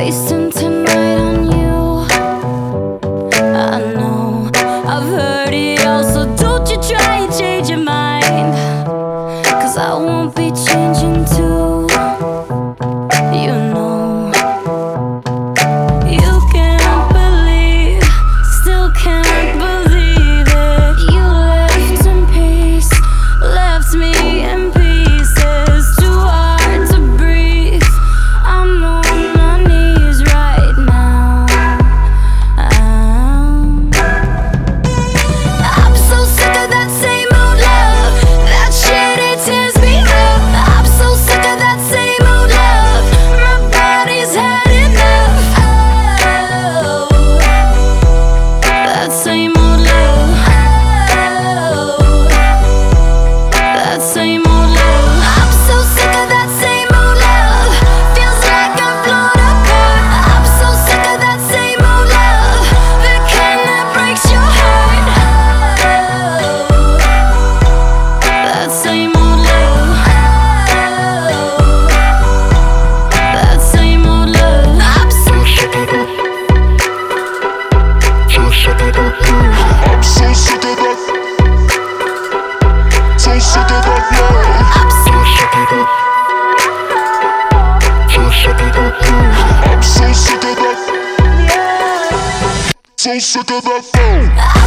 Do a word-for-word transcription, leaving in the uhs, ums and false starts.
wasting tonight on you. I know I've heard it all, so don't you try and change your mind, 'cause I won't be changing too. You know you can't believe, still can't believe it. You left in peace, left me in pieces. Too hard to breathe, I'm on my knees right now. I'm, I'm so sick of that same old love. That shit, it tears me up. I'm so sick of that same old love. My body's had enough. Oh, that same old love. Oh, that same old love. I'm so sick of that same old love. Feels like I'm blown apart. I'm so sick of that same old love. The kind that breaks your heart. Oh, that same old love. Oh, that same old love. I'm so sick of that. So sick of that love. I'm so sick of that. So sick of that love. I'm so sick of that. So sick of that love. I'm so sick of that. So sick of that love.